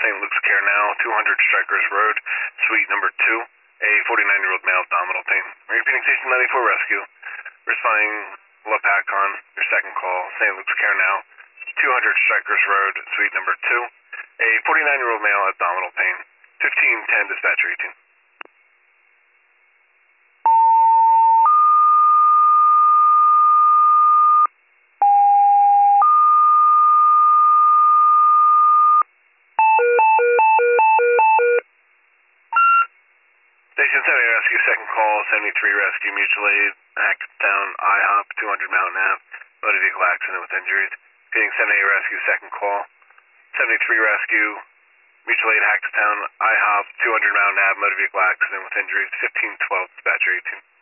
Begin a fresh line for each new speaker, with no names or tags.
St. Luke's Care Now, 200 Strikers Road, Suite number 2. A 49-year-old male with abdominal pain. Repeating Station 94 Rescue. Responding La Pacon, your second call, St. Luke's Care Now, 200 Strikers Road, Suite number 2. A 49-year-old male with abdominal pain. 1510 Dispatcher 18. Station 70 Rescue, second call, 73 Rescue, Mutual Aid, Hackettstown, IHOP, 200 Mountain Ave, motor vehicle accident with injuries. Repeating 78 Rescue, second call, 73 Rescue, Mutual Aid, Hackettstown, IHOP, 200 Mountain Ave, motor vehicle accident with injuries, 1512, Dispatcher 18.